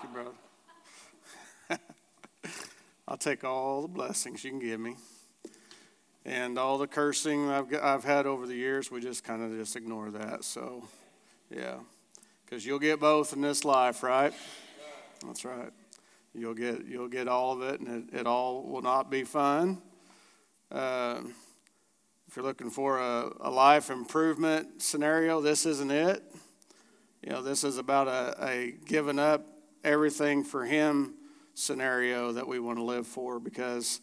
you, brother. I'll take all the blessings you can give me. And all the cursing I've had over the years, we just kind of just ignore that. So, yeah. Because you'll get both in this life, right? That's right. You'll get all of it, and it all will not be fun. If you're looking for a life improvement scenario, this isn't it. This is about a giving up everything for Him scenario that we want to live for, because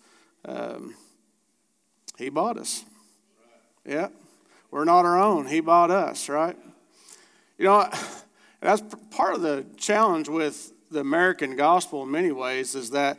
He bought us. Yeah. We're not our own. He bought us, right? That's part of the challenge with the American gospel in many ways, is that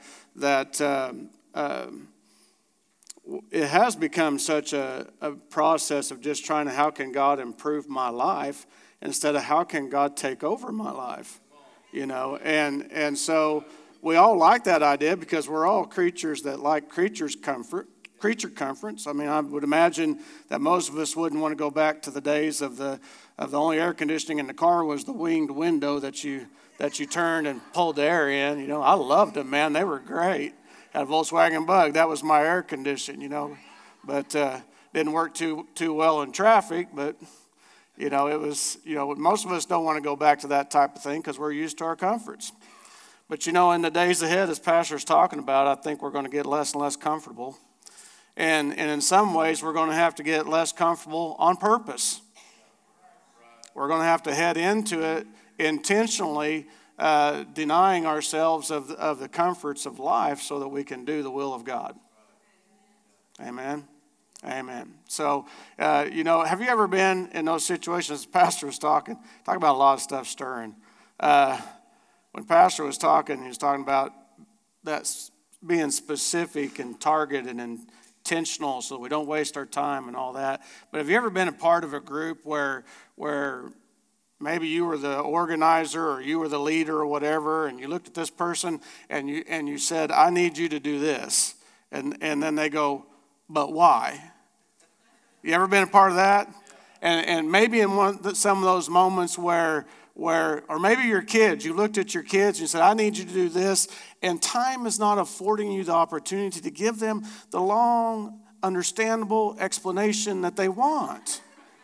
it has become such a process of just trying to, how can God improve my life, instead of how can God take over my life, and so we all like that idea, because we're all creatures that like creature comforts. I mean, I would imagine that most of us wouldn't want to go back to the days of the only air conditioning in the car was the winged window that you turned and pulled the air in. I loved them, man. They were great. Had a Volkswagen Bug. That was my air condition, but didn't work too well in traffic. But it was, most of us don't want to go back to that type of thing, because we're used to our comforts. But in the days ahead, as Pastor's talking about, I think we're going to get less and less comfortable. And in some ways, we're going to have to get less comfortable on purpose. We're going to have to head into it intentionally, denying ourselves of the comforts of life, so that we can do the will of God. Amen. Amen. So, have you ever been in those situations? Pastor was talking about a lot of stuff stirring. When Pastor was talking, he was talking about that being specific and targeted and intentional, so we don't waste our time and all that. But have you ever been a part of a group where maybe you were the organizer, or you were the leader, or whatever, and you looked at this person and you said, "I need you to do this," and then they go, "But why?" You ever been a part of that? And maybe in some of those moments where, or maybe your kids, you looked at your kids and you said, "I need you to do this," and time is not affording you the opportunity to give them the long, understandable explanation that they want.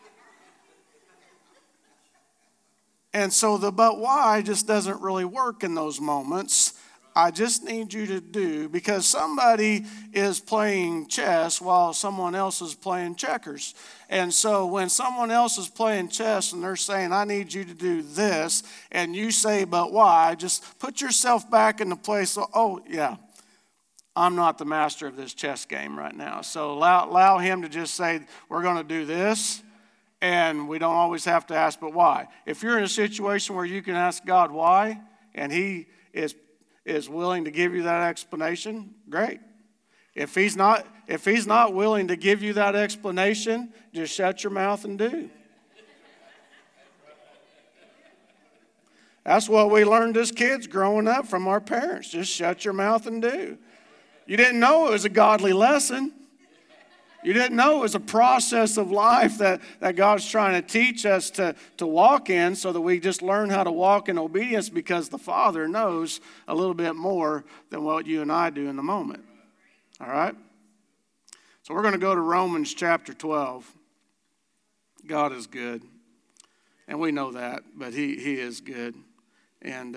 And so the "but why" just doesn't really work in those moments. I just need you to do, because somebody is playing chess while someone else is playing checkers. And so when someone else is playing chess and they're saying, "I need you to do this," and you say, "But why?" just put yourself back in the place of, "Oh, yeah, I'm not the master of this chess game right now." So allow him to just say, "We're going to do this." And we don't always have to ask, "But why?" If you're in a situation where you can ask God why, and He is willing to give you that explanation, great. If he's not willing to give you that explanation, just shut your mouth and do. That's what we learned as kids growing up from our parents. Just shut your mouth and do. You didn't know it was a godly lesson. You didn't know it was a process of life that God's trying to teach us to walk in, so that we just learn how to walk in obedience, because the Father knows a little bit more than what you and I do in the moment. All right? So we're going to go to Romans chapter 12. God is good. And we know that, but He is good. And,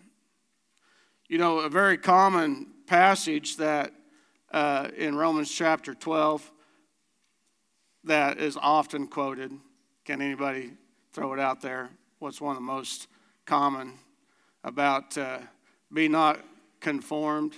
a very common passage that in Romans chapter 12 that is often quoted. Can anybody throw it out there? What's one of the most common about be not conformed?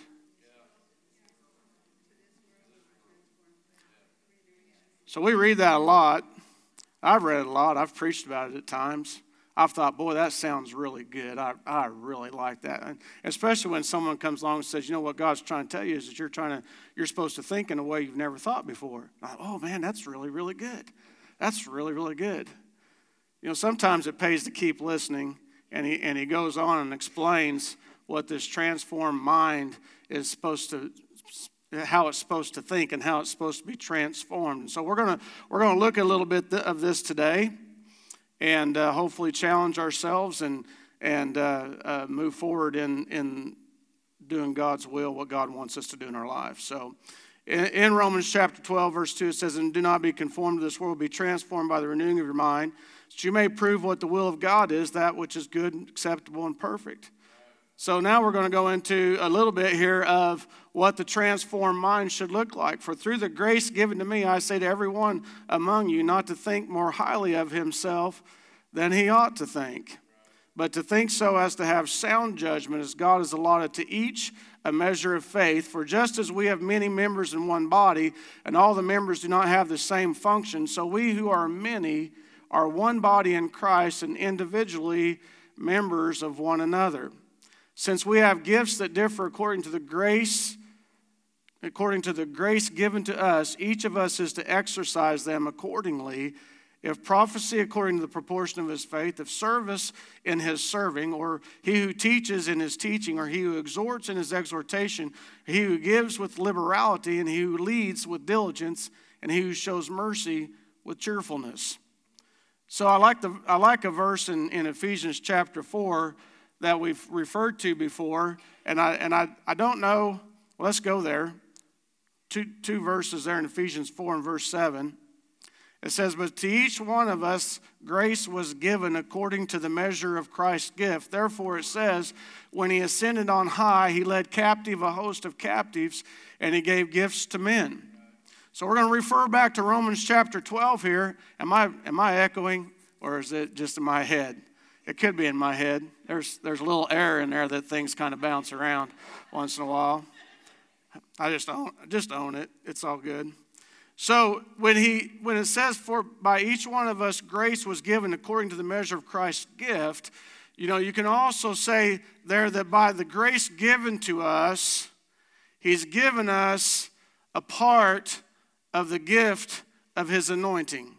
So we read that a lot. I've read it a lot. I've preached about it at times. I've thought, boy, that sounds really good. I really like that. And especially when someone comes along and says, what God's trying to tell you is that you're supposed to think in a way you've never thought before. Oh, man, that's really, really good. That's really, really good. Sometimes it pays to keep listening, and he goes on and explains what this transformed mind is supposed to, how it's supposed to think and how it's supposed to be transformed. And so we're gonna look at a little bit of this today, and hopefully challenge ourselves and and move forward in doing God's will, what God wants us to do in our life. So in Romans chapter 12, verse 2, it says, "And do not be conformed to this world, be transformed by the renewing of your mind, so that you may prove what the will of God is, that which is good, acceptable, and perfect." So now we're going to go into a little bit here of what the transformed mind should look like. "For through the grace given to me, I say to everyone among you not to think more highly of himself than he ought to think, but to think so as to have sound judgment, as God has allotted to each a measure of faith. For just as we have many members in one body, and all the members do not have the same function, so we who are many are one body in Christ, and individually members of one another. Since we have gifts that differ according to the grace given to us, each of us is to exercise them accordingly. If prophecy according to the proportion of his faith, if service in his serving, or he who teaches in his teaching, or he who exhorts in his exhortation, he who gives with liberality, and he who leads with diligence, and he who shows mercy with cheerfulness." So I like a verse in Ephesians chapter 4 that we've referred to before, and I don't know. Well, let's go there. Two verses there in Ephesians 4 and verse 7. It says, "But to each one of us grace was given according to the measure of Christ's gift. Therefore it says, when he ascended on high, he led captive a host of captives, and he gave gifts to men." So we're going to refer back to Romans chapter 12 here. Am I echoing, or is it just in my head? It could be in my head. There's a little air in there that things kind of bounce around once in a while. I just own it. It's all good. So when it says, "For by each one of us grace was given according to the measure of Christ's gift," you can also say there that by the grace given to us, he's given us a part of the gift of his anointing.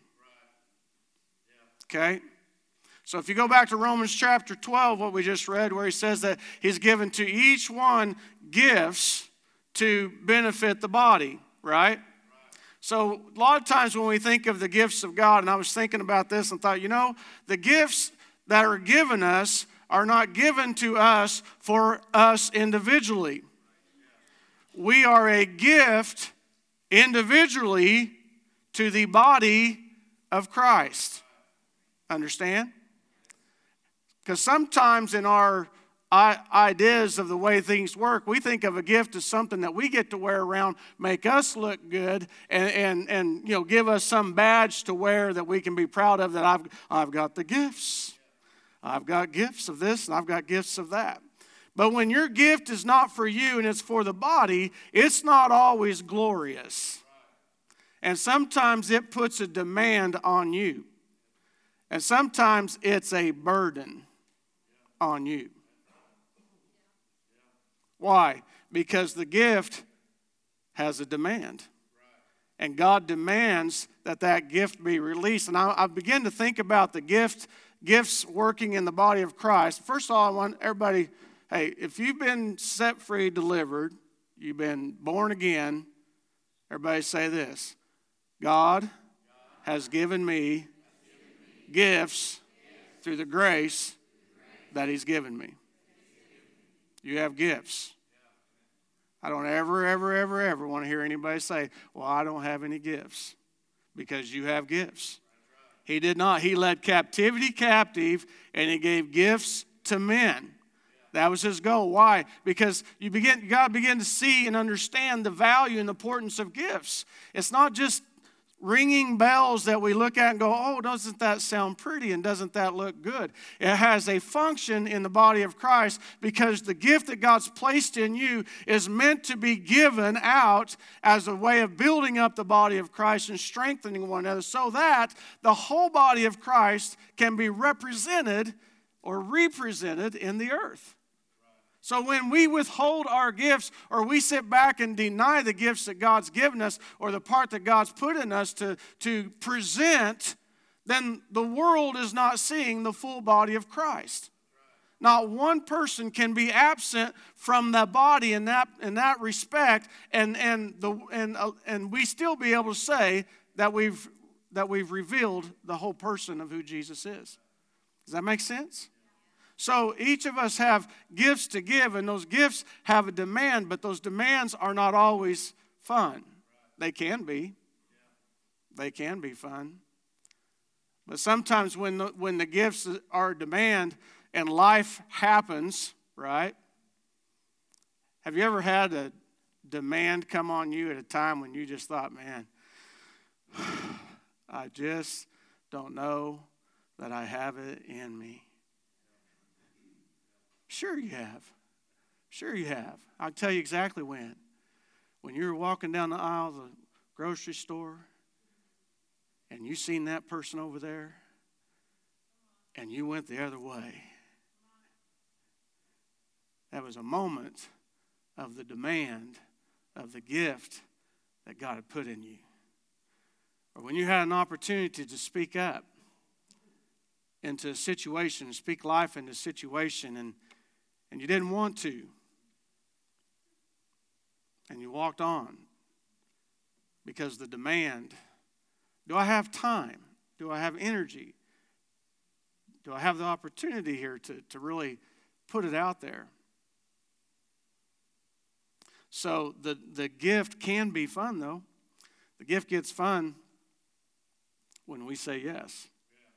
Okay? So if you go back to Romans chapter 12, what we just read, where he says that he's given to each one gifts to benefit the body, right? So a lot of times when we think of the gifts of God, and I was thinking about this and thought, the gifts that are given us are not given to us for us individually. We are a gift individually to the body of Christ. Understand? Because sometimes in our ideas of the way things work, we think of a gift as something that we get to wear around, make us look good, and give us some badge to wear that we can be proud of, that I've got the gifts. I've got gifts of this and I've got gifts of that. But when your gift is not for you and it's for the body, it's not always glorious. And sometimes it puts a demand on you. And sometimes it's a burden on you. Why? Because the gift has a demand. And God demands that gift be released. And I begin to think about the gifts working in the body of Christ. First of all, I want everybody, hey, if you've been set free, delivered, you've been born again, everybody say this: God has given me gifts through the grace that he's given me. You have gifts. I don't ever want to hear anybody say, "Well, I don't have any gifts," because you have gifts. He did not. He led captivity captive, and he gave gifts to men. That was his goal. Why? Because God began to see and understand the value and the importance of gifts. It's not just ringing bells that we look at and go, "Oh, doesn't that sound pretty and doesn't that look good?" It has a function in the body of Christ, because the gift that God's placed in you is meant to be given out as a way of building up the body of Christ and strengthening one another, so that the whole body of Christ can be represented or represented in the earth. So when we withhold our gifts, or we sit back and deny the gifts that God's given us, or the part that God's put in us to present, then the world is not seeing the full body of Christ. Not one person can be absent from the body in that respect, and we still be able to say that we've revealed the whole person of who Jesus is. Does that make sense? So each of us have gifts to give, and those gifts have a demand, but those demands are not always fun. They can be. They can be fun. But sometimes when the gifts are demand and life happens, right? Have you ever had a demand come on you at a time when you just thought, man, I just don't know that I have it in me? Sure you have. Sure you have. I'll tell you exactly when. When you were walking down the aisle of the grocery store and you seen that person over there and you went the other way. That was a moment of the demand of the gift that God had put in you. Or when you had an opportunity to speak up into a situation, speak life into a situation, and you didn't want to. And you walked on because the demand, do I have time? Do I have energy? Do I have the opportunity here to really put it out there? So the gift can be fun, though. The gift gets fun when we say yes.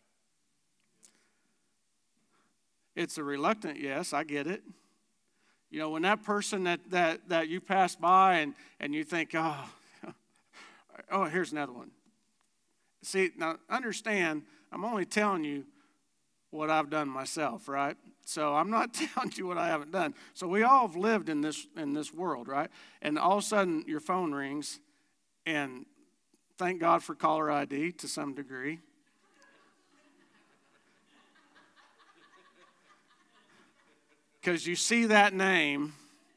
It's a reluctant yes, I get it. You know, when that person that you pass by and you think, oh, here's another one. See, now understand, I'm only telling you what I've done myself, right? So I'm not telling you what I haven't done. So we all have lived in this world, right? And all of a sudden your phone rings, and thank God for caller ID to some degree. Because you see that name,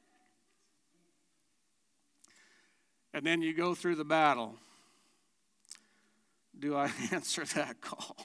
and then you go through the battle. Do I answer that call?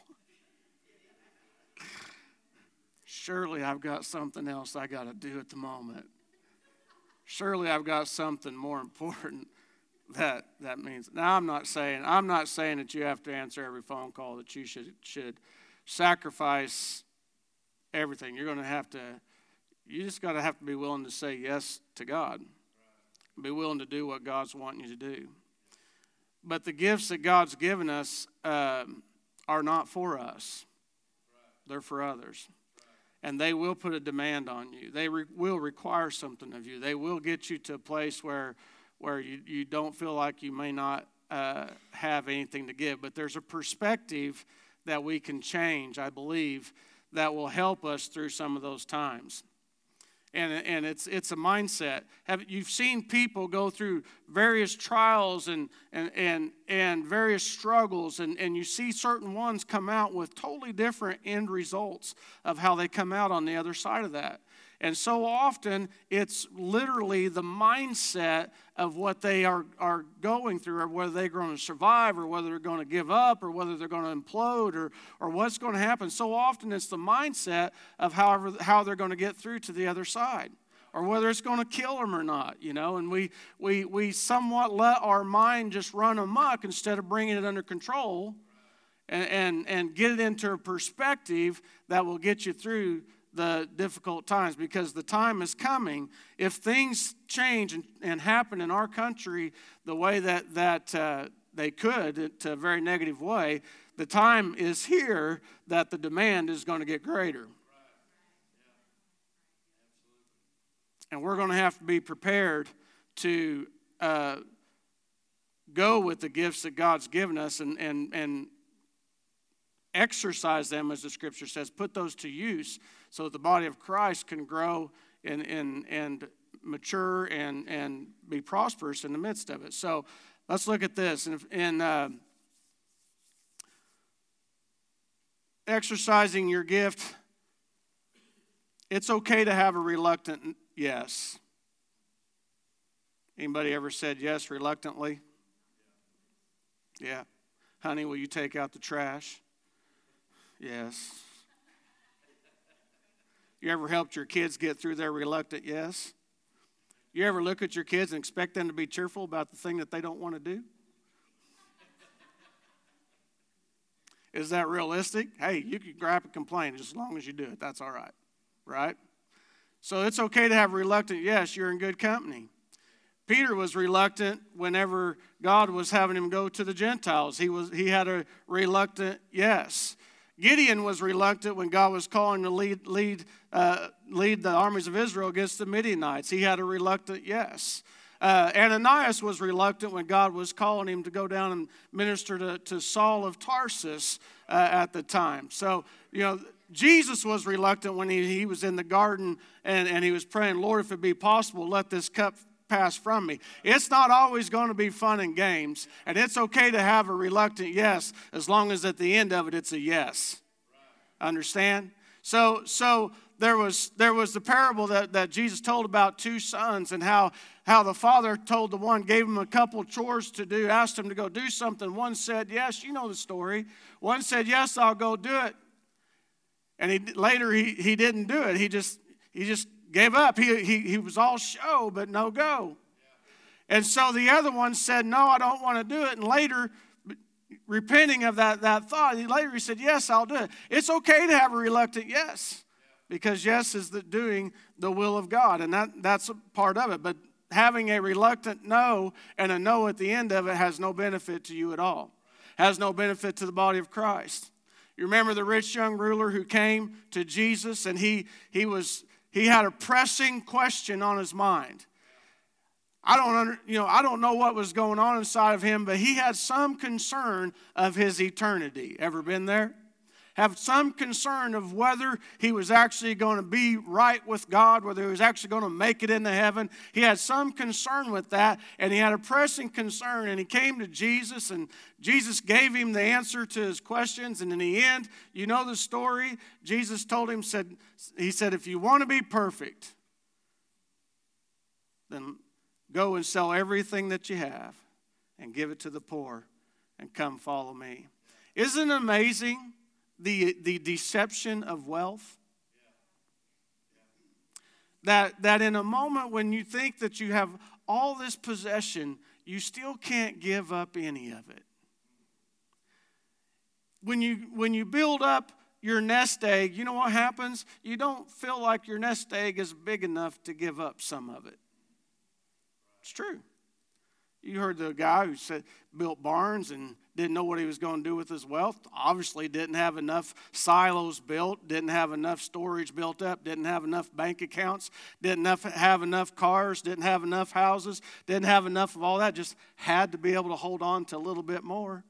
Surely I've got something else I got to do at the moment. Surely I've got something more important that means. Now I'm not saying that you have to answer every phone call, that you should sacrifice everything. You're going to have to. You just got to have to be willing to say yes to God. Be willing to do what God's wanting you to do. But the gifts that God's given us are not for us. They're for others. And they will put a demand on you. They will require something of you. They will get you to a place where you don't feel like you may not have anything to give. But there's a perspective that we can change, I believe, that will help us through some of those times. And it's a mindset. You've seen people go through various trials and various struggles, and you see certain ones come out with totally different end results of how they come out on the other side of that. And so often, it's literally the mindset of what they are going through, or whether they're going to survive, or whether they're going to give up, or whether they're going to implode, or what's going to happen. So often, it's the mindset of how they're going to get through to the other side, or whether it's going to kill them or not, you know. And we somewhat let our mind just run amok instead of bringing it under control and get it into a perspective that will get you through the difficult times, because the time is coming. If things change and happen in our country the way that they could, to a very negative way, the time is here that the demand is going to get greater. And we're going to have to be prepared to go with the gifts that God's given us and exercise them, as the scripture says, put those to use so that the body of Christ can grow and mature and be prosperous in the midst of it. So let's look at this. In exercising your gift, it's okay to have a reluctant yes. Anybody ever said yes reluctantly? Yeah. Honey, will you take out the trash? Yes. You ever helped your kids get through their reluctant yes? You ever look at your kids and expect them to be cheerful about the thing that they don't want to do? Is that realistic? Hey, you can gripe and complain as long as you do it. That's all right. right? So it's okay to have a reluctant yes. You're in good company. Peter was reluctant whenever God was having him go to the Gentiles. He had a reluctant yes. Gideon was reluctant when God was calling to lead the armies of Israel against the Midianites. He had a reluctant yes. Ananias was reluctant when God was calling him to go down and minister to Saul of Tarsus at the time. So, Jesus was reluctant when he was in the garden and he was praying, Lord, if it be possible, let this cup pass from me. It's not always going to be fun and games, and it's okay to have a reluctant yes as long as at the end of it it's a yes. Understand? So there was the parable that Jesus told about two sons and how the father told the one, gave him a couple chores to do, asked him to go do something. One said, yes, you know the story. One said, yes, I'll go do it. And later he didn't do it. He just gave up. He was all show, but no go. And so the other one said, no, I don't want to do it. And later, repenting of that thought, he said, yes, I'll do it. It's okay to have a reluctant yes, because yes is doing the will of God, and that's a part of it. But having a reluctant no and a no at the end of it has no benefit to you at all. Has no benefit to the body of Christ. You remember the rich young ruler who came to Jesus, and he had a pressing question on his mind. I don't know what was going on inside of him, but he had some concern of his eternity. Ever been there? Have some concern of whether he was actually going to be right with God, whether he was actually going to make it into heaven. He had some concern with that, and he had a pressing concern, and he came to Jesus, and Jesus gave him the answer to his questions, and in the end, you know the story. Jesus told him, he said, if you want to be perfect, then go and sell everything that you have and give it to the poor and come follow me. Isn't it amazing? The deception of wealth. That in a moment when you think that you have all this possession, you still can't give up any of it. When you build up your nest egg, you know what happens? You don't feel like your nest egg is big enough to give up some of it. It's true. You heard the guy who built barns and didn't know what he was going to do with his wealth. Obviously didn't have enough silos built, didn't have enough storage built up, didn't have enough bank accounts, didn't have enough cars, didn't have enough houses, didn't have enough of all that, just had to be able to hold on to a little bit more.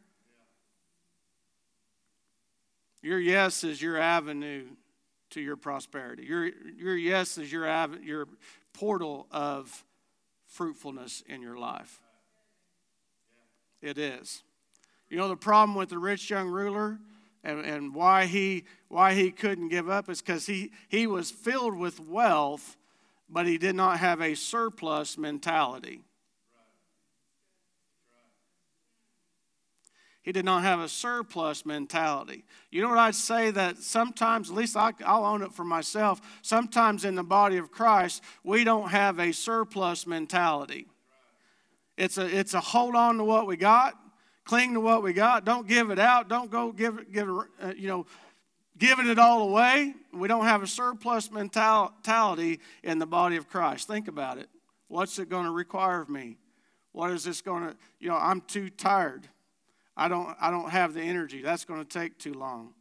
Your yes is your avenue to your prosperity. Your yes is your portal of fruitfulness in your life. It is. You know the problem with the rich young ruler and why he couldn't give up is because he was filled with wealth, but he did not have a surplus mentality. He did not have a surplus mentality. You know what I'd say? That sometimes, at least I'll own it for myself, sometimes in the body of Christ, we don't have a surplus mentality. It's a hold on to what we got, cling to what we got. Don't give it out. Don't go giving it all away. We don't have a surplus mentality in the body of Christ. Think about it. What's it going to require of me? What is this going to? I'm too tired. I don't have the energy. That's going to take too long.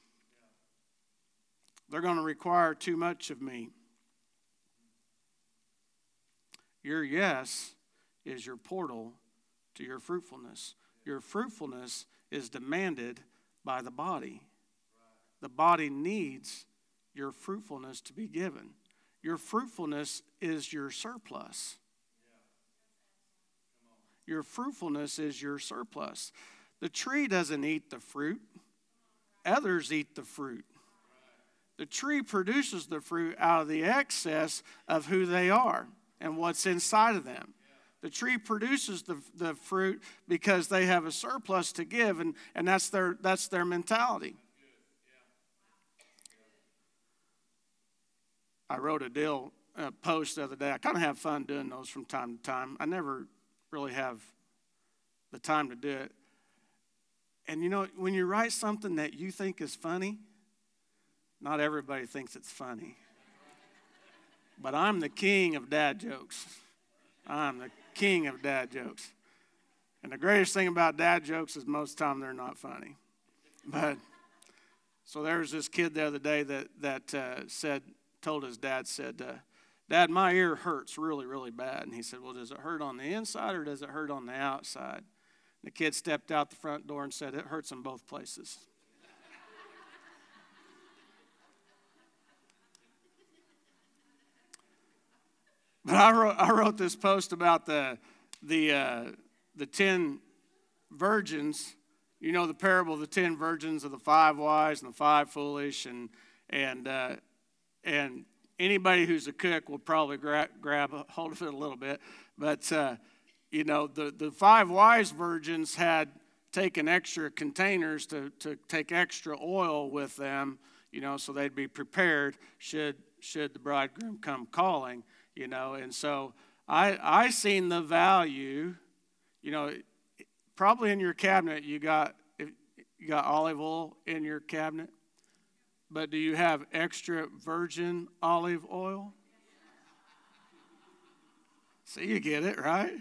They're going to require too much of me. Your yes is your portal to your fruitfulness. Your fruitfulness is demanded by the body. The body needs your fruitfulness to be given. Your fruitfulness is your surplus. Your fruitfulness is your surplus. The tree doesn't eat the fruit. Others eat the fruit. The tree produces the fruit out of the excess of who they are and what's inside of them. The tree produces the fruit because they have a surplus to give, and that's their mentality. I wrote a post the other day. I kind of have fun doing those from time to time. I never really have the time to do it. And when you write something that you think is funny, not everybody thinks it's funny. But I'm the king of dad jokes. I'm the king of dad jokes. And the greatest thing about dad jokes is most of the time they're not funny. But so there was this kid the other day that told his dad, Dad, my ear hurts really, really bad. And he said, well, does it hurt on the inside or does it hurt on the outside? And the kid stepped out the front door and said, it hurts in both places. But I wrote this post about the 10 virgins. You know the parable of the 10 virgins, of the 5 wise and the 5 foolish, and anybody who's a cook will probably grab a hold of it a little bit. But the 5 wise virgins had taken extra containers to take extra oil with them, so they'd be prepared should the bridegroom come calling. And so I seen the value, probably in your cabinet you got olive oil in your cabinet, but do you have extra virgin olive oil? See, you get it, right?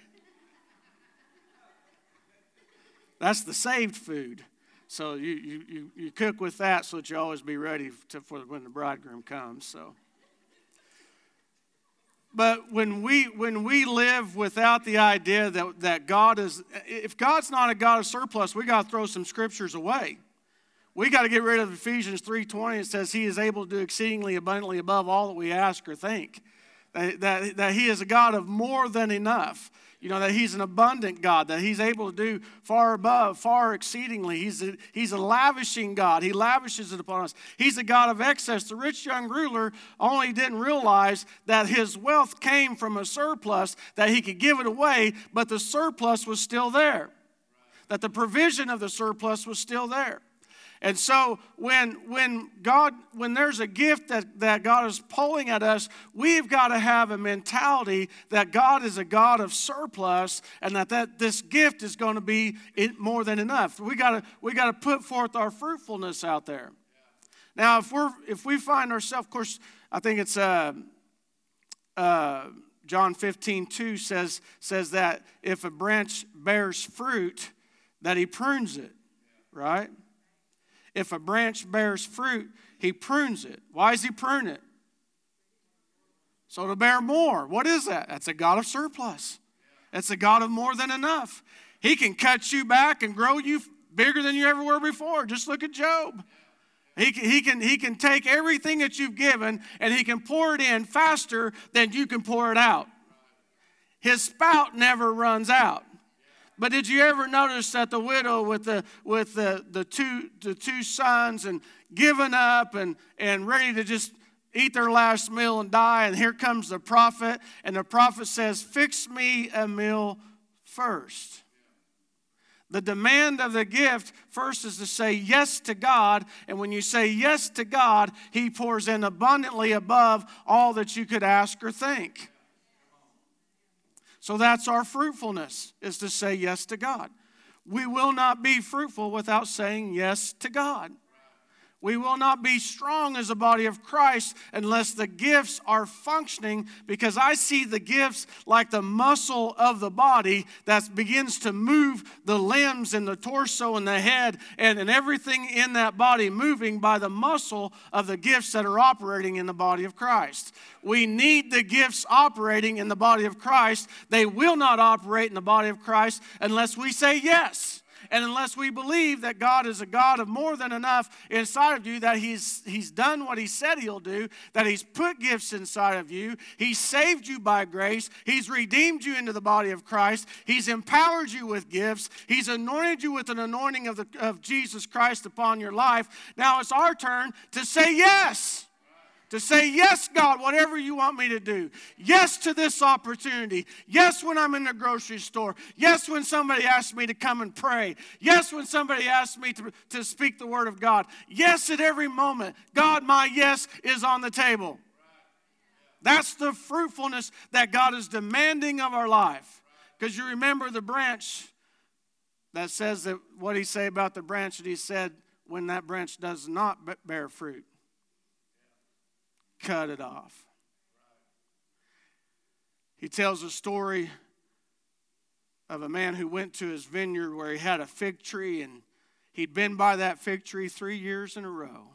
That's the saved food. So you cook with that so that you always be ready for when the bridegroom comes. So. But when we live without the idea that God is, if God's not a God of surplus, we got to throw some scriptures away. We got to get rid of Ephesians 3:20. It says He is able to do exceedingly abundantly above all that we ask or think. That He is a God of more than enough. That He's an abundant God, that He's able to do far above, far exceedingly. He's a lavishing God. He lavishes it upon us. He's a God of excess. The rich young ruler only didn't realize that his wealth came from a surplus, that he could give it away, but the surplus was still there. That the provision of the surplus was still there. And so when there's a gift that God is pulling at us, we've got to have a mentality that God is a God of surplus, and that this gift is going to be more than enough. We got to put forth our fruitfulness out there. Now, if we find ourselves, of course, I think it's John 15:2 says that if a branch bears fruit, that He prunes it, right? If a branch bears fruit, He prunes it. Why does He prune it? So to bear more. What is that? That's a God of surplus. It's a God of more than enough. He can cut you back and grow you bigger than you ever were before. Just look at Job. He can take everything that you've given and He can pour it in faster than you can pour it out. His spout never runs out. But did you ever notice that the widow with the two sons and giving up and ready to just eat their last meal and die, and here comes the prophet, and the prophet says, fix me a meal first. The demand of the gift first is to say yes to God, and when you say yes to God, He pours in abundantly above all that you could ask or think. So that's our fruitfulness, is to say yes to God. We will not be fruitful without saying yes to God. We will not be strong as a body of Christ unless the gifts are functioning, because I see the gifts like the muscle of the body that begins to move the limbs and the torso and the head and everything in that body moving by the muscle of the gifts that are operating in the body of Christ. We need the gifts operating in the body of Christ. They will not operate in the body of Christ unless we say yes. And unless we believe that God is a God of more than enough inside of you, that He's done what He said He'll do, that He's put gifts inside of you, He's saved you by grace, He's redeemed you into the body of Christ, He's empowered you with gifts, He's anointed you with an anointing of Jesus Christ upon your life. Now it's our turn to say yes. To say, yes, God, whatever you want me to do. Yes to this opportunity. Yes when I'm in the grocery store. Yes when somebody asks me to come and pray. Yes when somebody asks me to speak the word of God. Yes at every moment. God, my yes is on the table. That's the fruitfulness that God is demanding of our life. Because you remember the branch that says that what He say about the branch that He said when that branch does not bear fruit. Cut it off. He tells a story of a man who went to his vineyard where he had a fig tree, and he'd been by that fig tree 3 years in a row.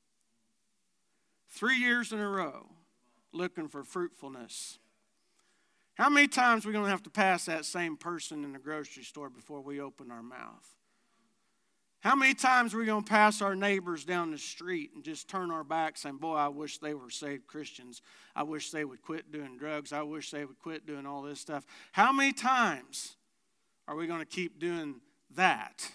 3 years in a row, looking for fruitfulness. How many times are we going to have to pass that same person in the grocery store before we open our mouth? How many times are we going to pass our neighbors down the street and just turn our back saying, boy, I wish they were saved Christians. I wish they would quit doing drugs. I wish they would quit doing all this stuff. How many times are we going to keep doing that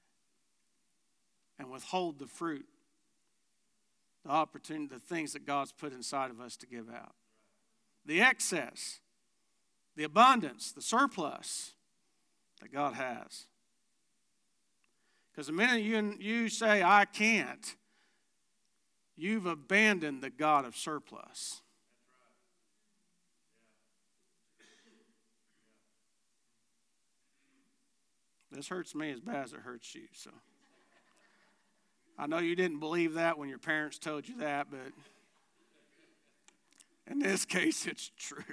and withhold the fruit, the opportunity, the things that God's put inside of us to give out? The excess, the abundance, the surplus that God has. Because the minute you say, I can't, you've abandoned the God of surplus. This hurts me as bad as it hurts you. So I know you didn't believe that when your parents told you that, but in this case, it's true.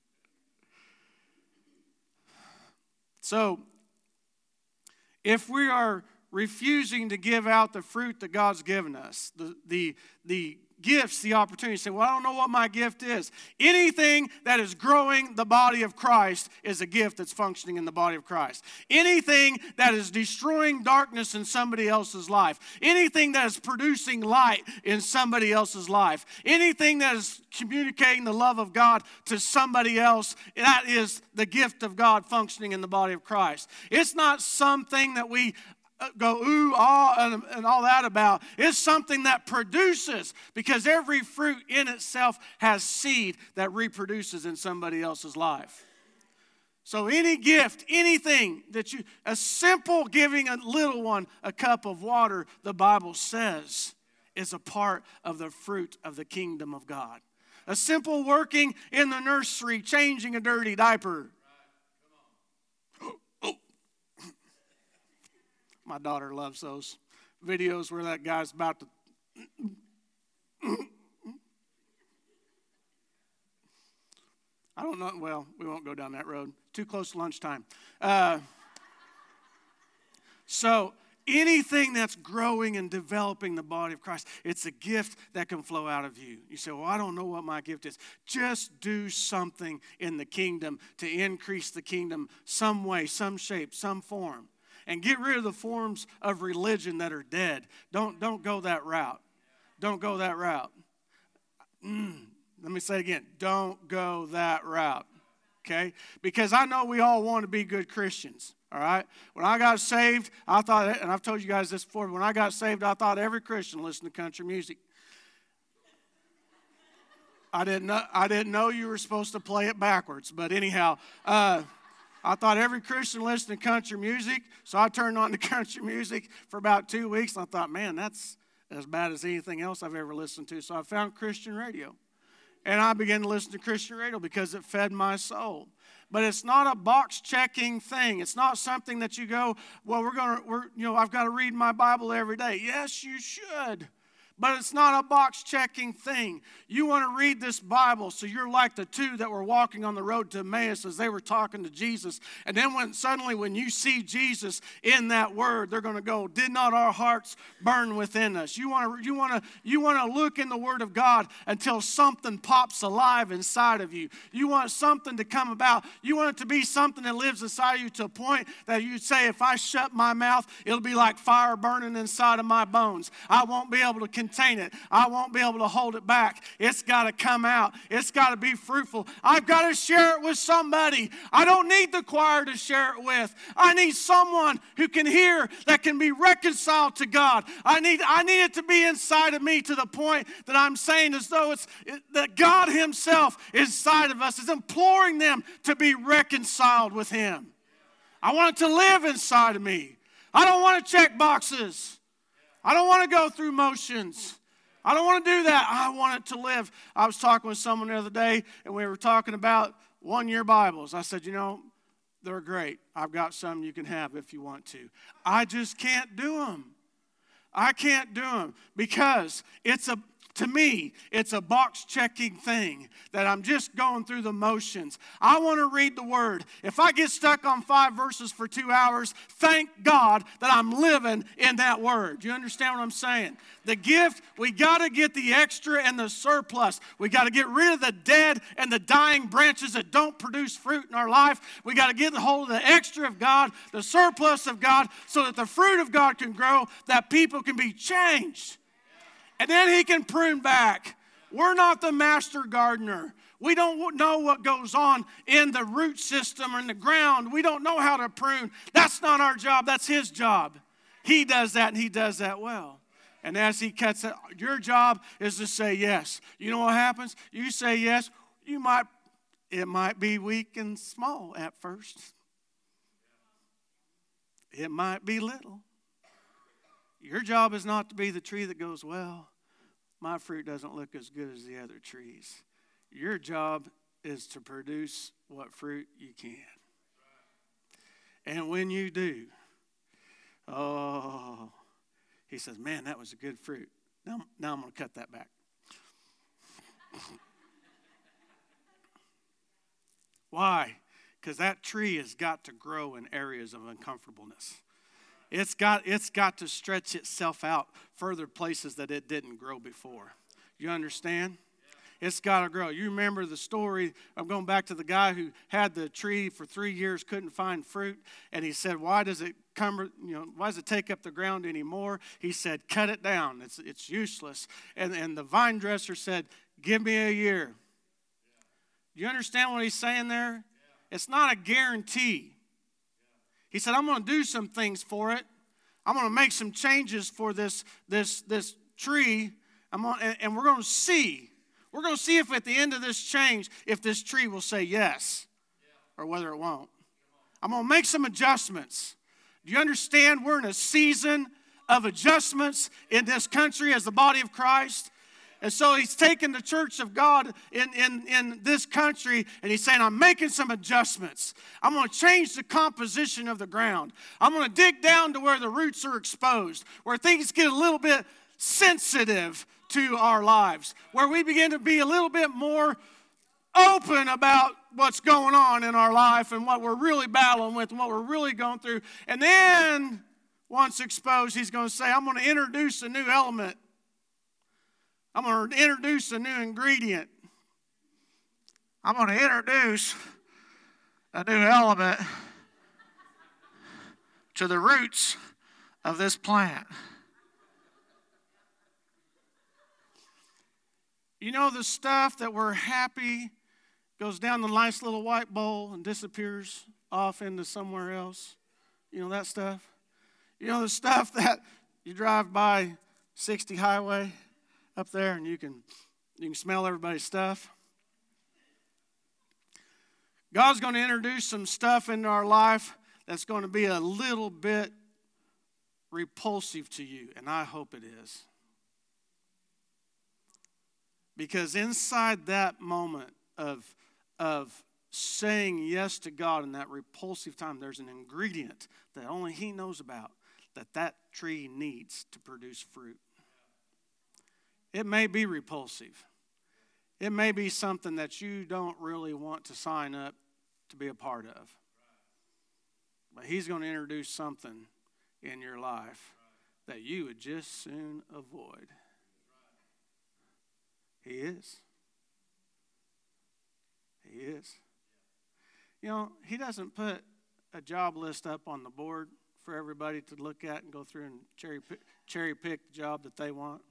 So if we are refusing to give out the fruit that God's given us, the gifts, the opportunity, say, well, I don't know what my gift is. Anything that is growing the body of Christ is a gift that's functioning in the body of Christ. Anything that is destroying darkness in somebody else's life, anything that is producing light in somebody else's life, anything that is communicating the love of God to somebody else, that is the gift of God functioning in the body of Christ. It's not something that we go ooh, ah, and all that about. It's something that produces, because every fruit in itself has seed that reproduces in somebody else's life. So any gift, anything that a simple giving a little one a cup of water, the Bible says, is a part of the fruit of the kingdom of God. A simple working in the nursery, changing a dirty diaper. My daughter loves those videos where that guy's about to... I don't know. Well, we won't go down that road. Too close to lunchtime. So anything that's growing and developing the body of Christ, it's a gift that can flow out of you. You say, well, I don't know what my gift is. Just do something in the kingdom to increase the kingdom some way, some shape, some form. And get rid of the forms of religion that are dead. Don't go that route. Don't go that route. Let me say it again. Don't go that route. Okay? Because I know we all want to be good Christians. All right? When I got saved, I thought, and I've told you guys this before, when I got saved, I thought every Christian listened to country music. I didn't know you were supposed to play it backwards. But anyhow, I thought every Christian listened to country music, so I turned on to country music for about 2 weeks, and I thought, man, that's as bad as anything else I've ever listened to. So I found Christian radio, and I began to listen to Christian radio because it fed my soul. But it's not a box-checking thing. It's not something that you go, well, I've got to read my Bible every day. Yes, you should. But it's not a box-checking thing. You want to read this Bible so you're like the two that were walking on the road to Emmaus as they were talking to Jesus. And then when you see Jesus in that word, they're going to go, did not our hearts burn within us? You want to look in the Word of God until something pops alive inside of you. You want something to come about. You want it to be something that lives inside of you to a point that you say, if I shut my mouth, it'll be like fire burning inside of my bones. I won't be able to contain it. I won't be able to hold it back. It's got to come out. It's got to be fruitful. I've got to share it with somebody. I don't need the choir to share it with. I need someone who can hear, that can be reconciled to God. I need it to be inside of me to the point that I'm saying as though that God Himself inside of us is imploring them to be reconciled with Him. I want it to live inside of me. I don't want to check boxes. I don't want to go through motions. I don't want to do that. I want it to live. I was talking with someone the other day, and we were talking about one-year Bibles. I said, they're great. I've got some you can have if you want to. I just can't do them. I can't do them because To me, it's a box-checking thing that I'm just going through the motions. I want to read the Word. If I get stuck on 5 verses for 2 hours, thank God that I'm living in that Word. Do you understand what I'm saying? The gift, we got to get the extra and the surplus. We got to get rid of the dead and the dying branches that don't produce fruit in our life. We got to get a hold of the extra of God, the surplus of God, so that the fruit of God can grow, that people can be changed. And then He can prune back. We're not the master gardener. We don't know what goes on in the root system or in the ground. We don't know how to prune. That's not our job. That's His job. He does that, and He does that well. And as He cuts it, your job is to say yes. You know what happens? You say yes. It might be weak and small at first. It might be little. Your job is not to be the tree that goes, well, my fruit doesn't look as good as the other trees. Your job is to produce what fruit you can. And when you do, He says, man, that was a good fruit. Now I'm going to cut that back. Why? Because that tree has got to grow in areas of uncomfortableness. It's got to stretch itself out further places that it didn't grow before. You understand? It's got to grow. You remember the story. I'm going back to the guy who had the tree for 3 years, couldn't find fruit, and he said, "Why does it why does it take up the ground anymore?" He said, "Cut it down. It's useless." And the vine dresser said, "Give me a year." Do you understand what he's saying there? It's not a guarantee. He said, I'm going to do some things for it. I'm going to make some changes for this tree. And we're going to see. We're going to see if at the end of this change, if this tree will say yes or whether it won't. I'm going to make some adjustments. Do you understand we're in a season of adjustments in this country as the body of Christ? And so He's taken the church of God in this country, and He's saying, I'm making some adjustments. I'm going to change the composition of the ground. I'm going to dig down to where the roots are exposed, where things get a little bit sensitive to our lives, where we begin to be a little bit more open about what's going on in our life and what we're really battling with and what we're really going through. And then, once exposed, He's going to say, I'm going to introduce a new element. I'm going to introduce a new ingredient. I'm going to introduce a new element to the roots of this plant. You know, the stuff that we're happy goes down the nice little white bowl and disappears off into somewhere else. You know that stuff? You know the stuff that you drive by 60 highway up there and you can smell everybody's stuff. God's going to introduce some stuff into our life that's going to be a little bit repulsive to you, and I hope it is. Because inside that moment of saying yes to God in that repulsive time, there's an ingredient that only He knows about that tree needs to produce fruit. It may be repulsive. It may be something that you don't really want to sign up to be a part of. But He's going to introduce something in your life that you would just soon avoid. He is. He is. You know, He doesn't put a job list up on the board for everybody to look at and go through and cherry pick the job that they want.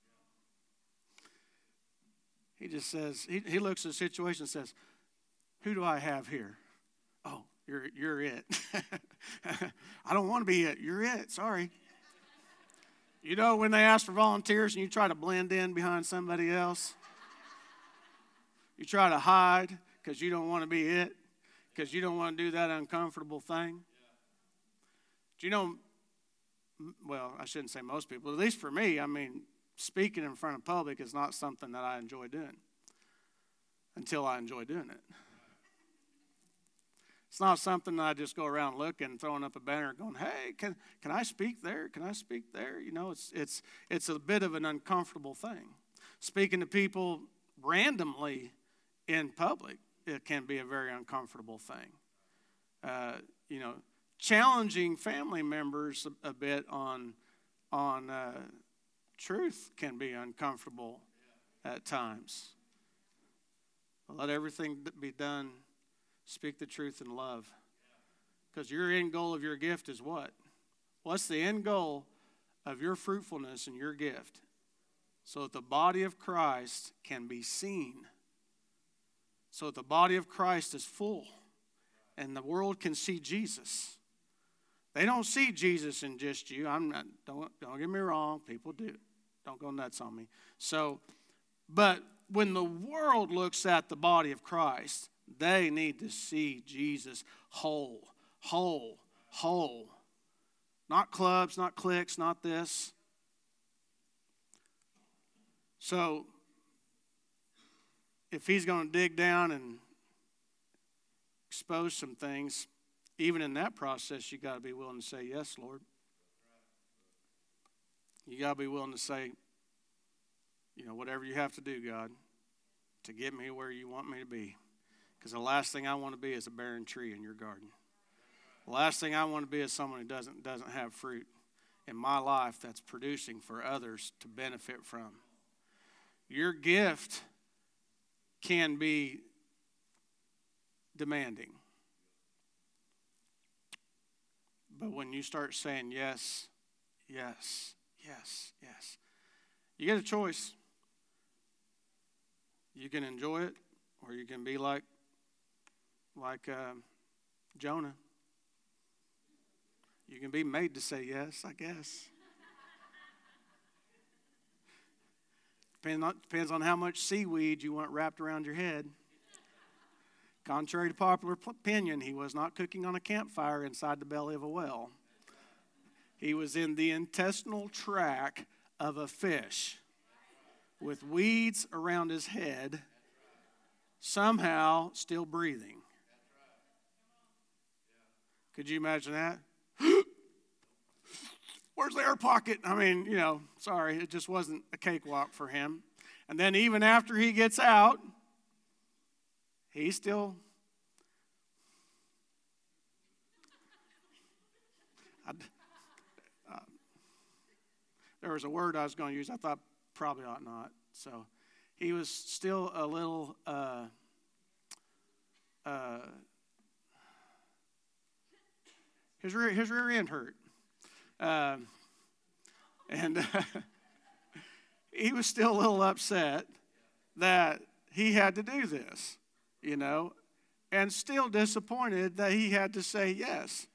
He just says, he looks at the situation and says, who do I have here? Oh, you're it. I don't want to be it. You're it. Sorry. You know when they ask for volunteers and you try to blend in behind somebody else? You try to hide because you don't want to be it, because you don't want to do that uncomfortable thing. Do you know, well, I shouldn't say most people, at least for me, I mean, speaking in front of public is not something that I enjoy doing until I enjoy doing it. It's not something that I just go around looking, throwing up a banner, going, "Hey, can I speak there? Can I speak there?" You know, it's a bit of an uncomfortable thing. Speaking to people randomly in public, it can be a very uncomfortable thing. Challenging family members a bit on truth can be uncomfortable at times. Let everything be done. Speak the truth in love. Because your end goal of your gift is what? What's the end goal of your fruitfulness and your gift? So that the body of Christ can be seen. So that the body of Christ is full. And the world can see Jesus. They don't see Jesus in just you. Don't get me wrong. People do. Don't go nuts on me. But when the world looks at the body of Christ, they need to see Jesus whole. Not clubs, not cliques, not this. So, if he's going to dig down and expose some things, even in that process, you got to be willing to say, yes, Lord. You got to be willing to say, whatever you have to do, God, to get me where you want me to be. Because the last thing I want to be is a barren tree in your garden. The last thing I want to be is someone who doesn't have fruit in my life that's producing for others to benefit from. Your gift can be demanding. But when you start saying yes, yes, yes, yes, you get a choice. You can enjoy it, or you can be like Jonah. You can be made to say yes, I guess. Depends on how much seaweed you want wrapped around your head. Contrary to popular opinion, he was not cooking on a campfire inside the belly of a whale. He was in the intestinal tract of a fish with weeds around his head, somehow still breathing. Could you imagine that? Where's the air pocket? Sorry, it just wasn't a cakewalk for him. And then even after he gets out, he's still... there was a word I was going to use. I thought probably ought not. So he was still a little... his rear end hurt. He was still a little upset that he had to do this, and still disappointed that he had to say yes,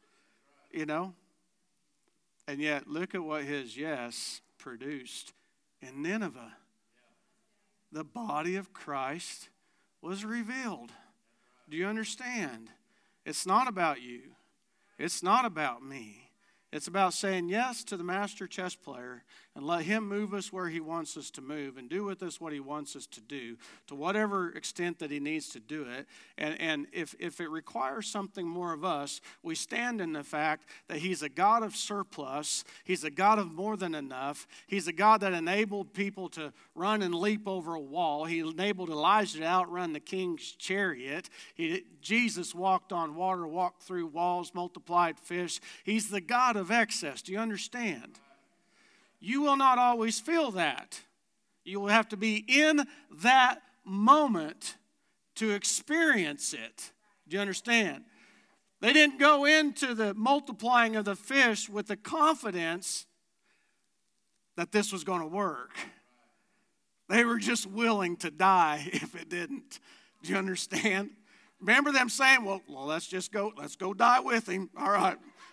And yet, look at what his yes produced in Nineveh. The body of Christ was revealed. Do you understand? It's not about you. It's not about me. It's about saying yes to the master chess player and let him move us where he wants us to move and do with us what he wants us to do to whatever extent that he needs to do it. And if it requires something more of us, we stand in the fact that he's a God of surplus. He's a God of more than enough. He's a God that enabled people to run and leap over a wall. He enabled Elijah to outrun the king's chariot. Jesus walked on water, walked through walls, multiplied fish. He's the God of excess. Do you understand? You will not always feel that. You will have to be in that moment to experience it. Do you understand? They didn't go into the multiplying of the fish with the confidence that this was going to work. They were just willing to die if it didn't. Do you understand? Remember them saying, well, let's go die with him. All right.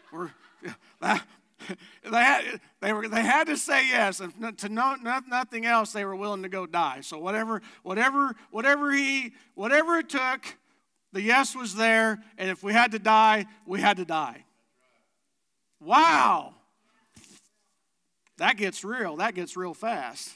They had to say yes, and to know nothing else, they were willing to go die. So whatever it took, the yes was there, and if we had to die, we had to die. Wow, that gets real. That gets real fast.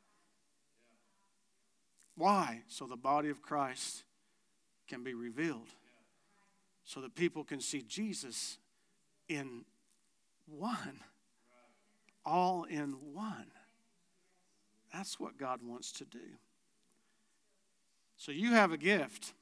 Why? So the body of Christ can be revealed, so that people can see Jesus in one. All in one. That's what God wants to do. So you have a gift.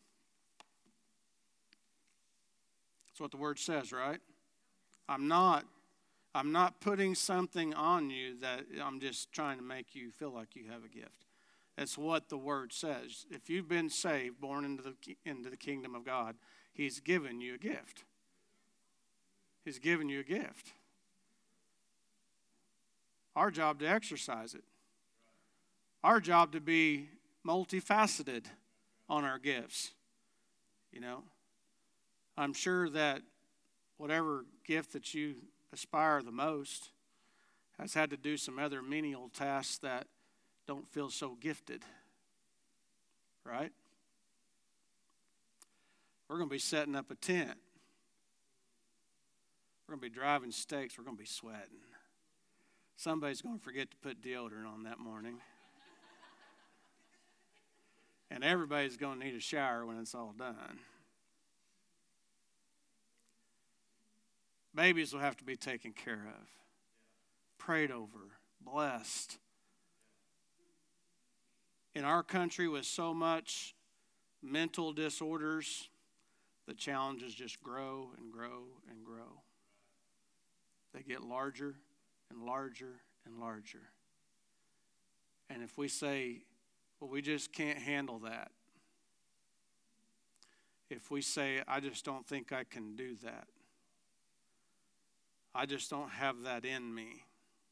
That's what the word says, right? I'm not putting something on you that I'm just trying to make you feel like you have a gift. That's what the word says. If you've been saved, born into the kingdom of God, he's given you a gift. He's given you a gift. Our job to exercise it. Our job to be multifaceted on our gifts. I'm sure that whatever gift that you aspire the most has had to do some other menial tasks that don't feel so gifted. Right? We're going to be setting up a tent. We're going to be driving steaks. We're going to be sweating. Somebody's going to forget to put deodorant on that morning. And everybody's going to need a shower when it's all done. Babies will have to be taken care of, prayed over, blessed. In our country with so much mental disorders, the challenges just grow and grow and grow. They get larger and larger and larger. And if we say, well, we just can't handle that. If we say, I just don't think I can do that. I just don't have that in me.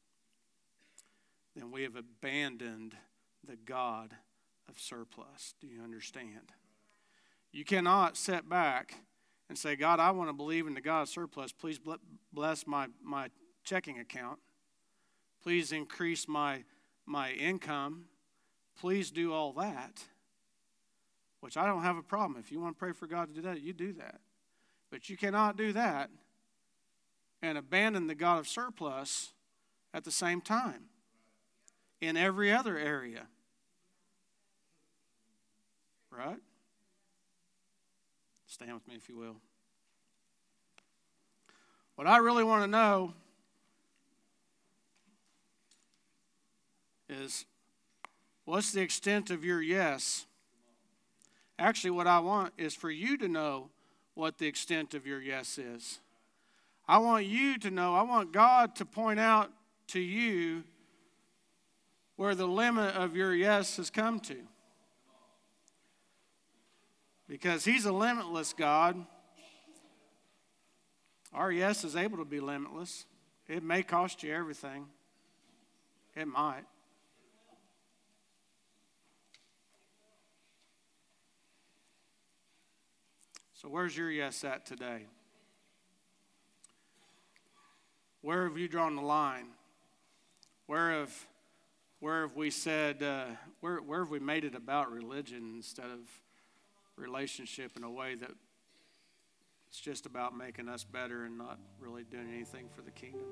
Then we have abandoned the God of surplus. Do you understand? You cannot sit back and say, God, I want to believe in the God of surplus. Please bless my checking account. Please increase my income. Please do all that, which I don't have a problem. If you want to pray for God to do that, you do that. But you cannot do that and abandon the God of surplus at the same time in every other area. Right? Stand with me if you will. What I really want to know is, what's the extent of your yes? Actually, what I want is for you to know what the extent of your yes is. I want you to know, I want God to point out to you where the limit of your yes has come to. Because he's a limitless God. Our yes is able to be limitless. It may cost you everything. It might. So where's your yes at today? Where have you drawn the line? Where have we said, where have we made it about religion instead of relationship in a way that it's just about making us better and not really doing anything for the kingdom?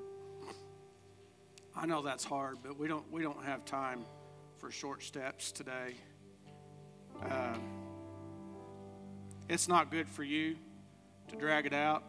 I know that's hard, but we don't have time for short steps today. It's not good for you to drag it out.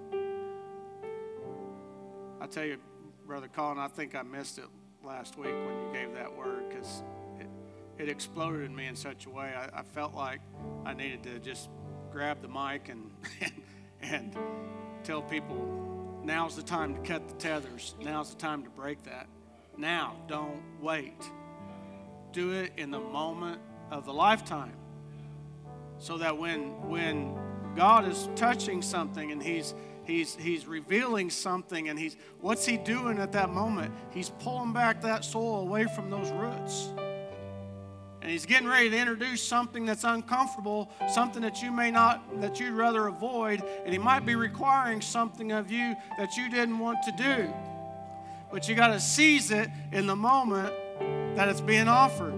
I tell you, Brother Colin, I think I missed it last week when you gave that word, because it exploded in me in such a way. I felt like I needed to just grab the mic and tell people, now's the time to cut the tethers. Now's the time to break that. Now, don't wait. Do it in the moment of the lifetime. So that when God is touching something and He's revealing something, and what's He doing at that moment? He's pulling back that soil away from those roots. And He's getting ready to introduce something that's uncomfortable, something that you'd rather avoid, and He might be requiring something of you that you didn't want to do. But you got to seize it in the moment that it's being offered.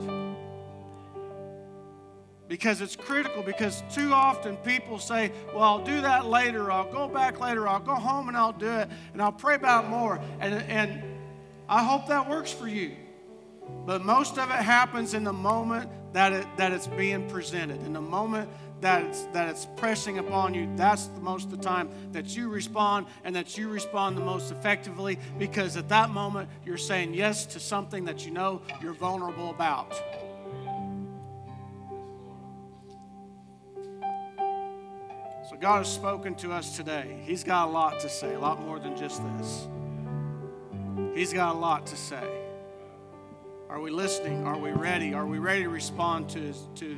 Because it's critical, because too often people say, well, I'll do that later, I'll go back later, I'll go home and I'll do it, and I'll pray about it more. And I hope that works for you. But most of it happens in the moment that it's being presented, in the moment that it's pressing upon you, that's the most of the time that you respond, and that you respond the most effectively, because at that moment you're saying yes to something that you know you're vulnerable about. So God has spoken to us today. He's got a lot to say, a lot more than just this. He's got a lot to say. Are we listening? Are we ready? Are we ready to respond to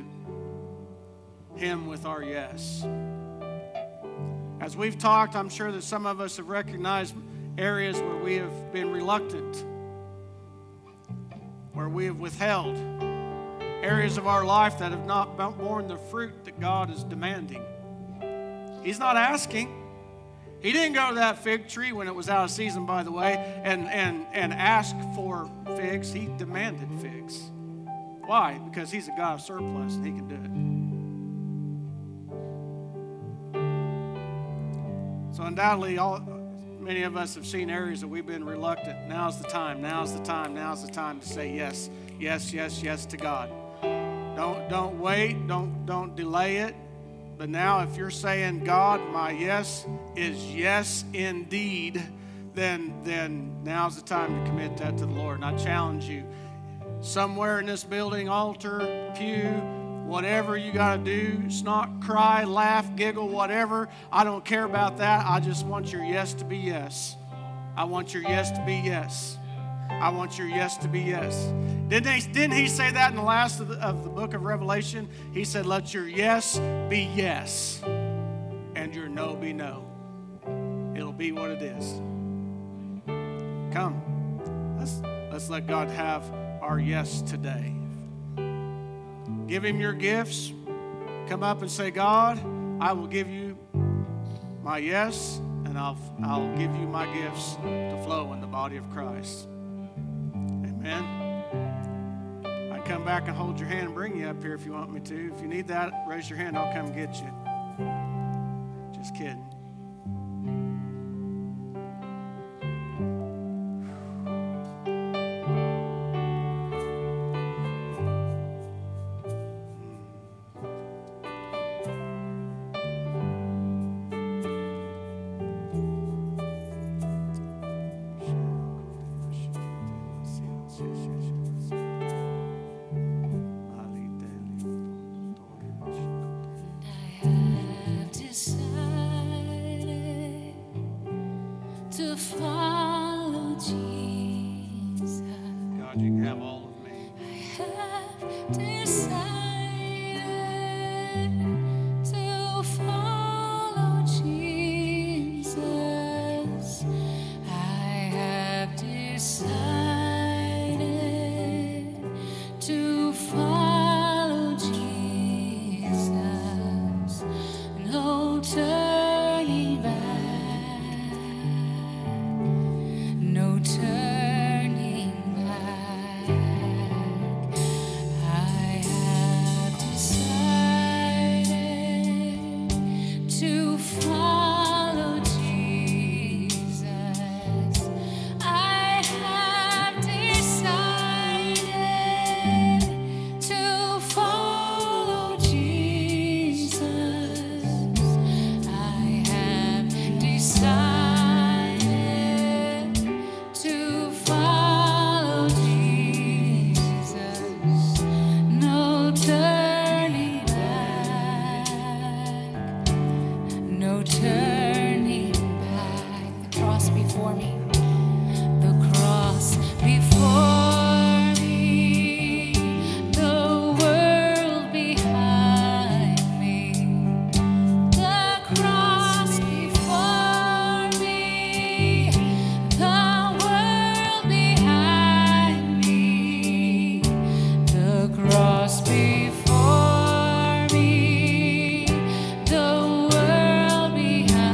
Him with our yes? As we've talked, I'm sure that some of us have recognized areas where we have been reluctant, where we have withheld, areas of our life that have not borne the fruit that God is demanding. He's not asking. He didn't go to that fig tree when it was out of season, by the way, and ask for figs. He demanded figs. Why? Because He's a God of surplus and He can do it. So undoubtedly, many of us have seen areas that we've been reluctant. Now's the time. Now's the time. Now's the time to say yes, yes, yes, yes to God. Don't wait. Don't delay it. But now, if you're saying, God, my yes is yes indeed, then now's the time to commit that to the Lord. And I challenge you, somewhere in this building, altar, pew, whatever you got to do, snot, cry, laugh, giggle, whatever, I don't care about that. I just want your yes to be yes. I want your yes to be yes. I want your yes to be yes. Didn't he say that in the last of the book of Revelation? He said, let your yes be yes and your no be no. It'll be what it is. Come, let's let God have our yes today. Give Him your gifts. Come up and say, God, I will give you my yes, and I'll give you my gifts to flow in the body of Christ. Amen. I can come back and hold your hand and bring you up here if you want me to. If you need that, raise your hand. I'll come get you. Just kidding. To follow Jesus. God, you can have all of me. I have decided to follow Jesus. I have decided to follow Jesus. No turning back. No turning back. I have decided to follow Jesus. I have decided to follow Jesus. I have decided to follow Jesus. No turning back. No turning back. The cross before me. The cross before me. The world behind me. The cross before me. The world behind me. The cross before me. The world behind me.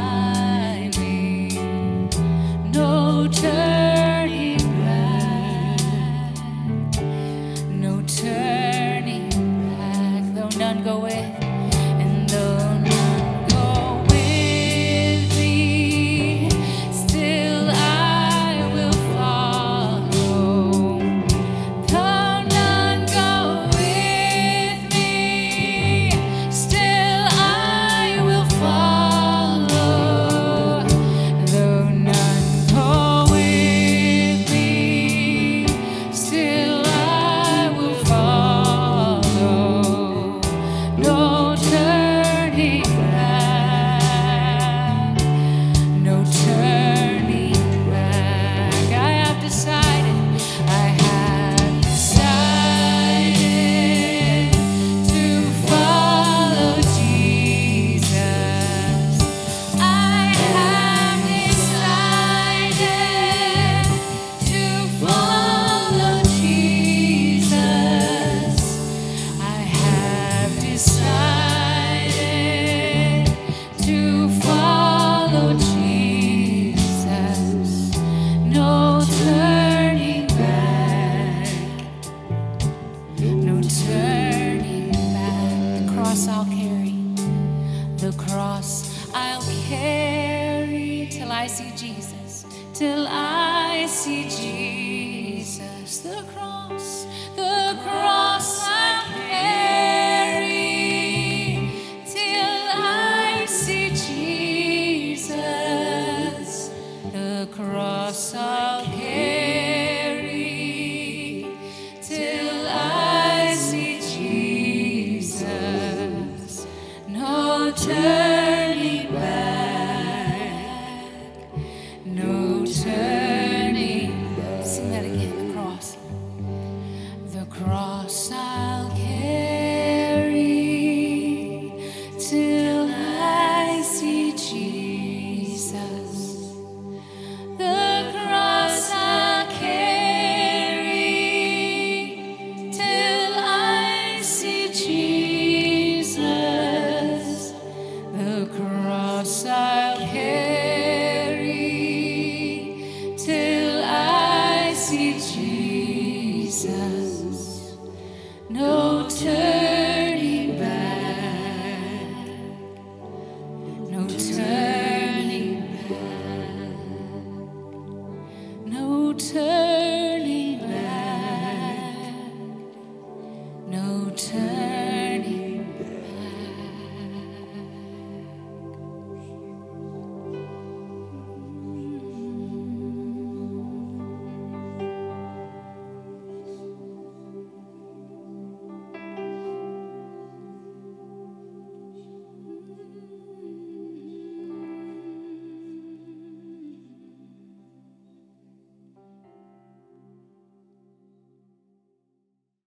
I'll carry till I see Jesus, till I see Jesus. The cross I'll carry till I see Jesus. The cross I'll carry till I see Jesus. No turning back, no turning back. Sing that again, the cross. The cross I'll carry till I see Jesus. The cross I'll carry till I see Jesus. The cross I'll carry till I see Jesus. No turning back, no turning back, no turning back, no turning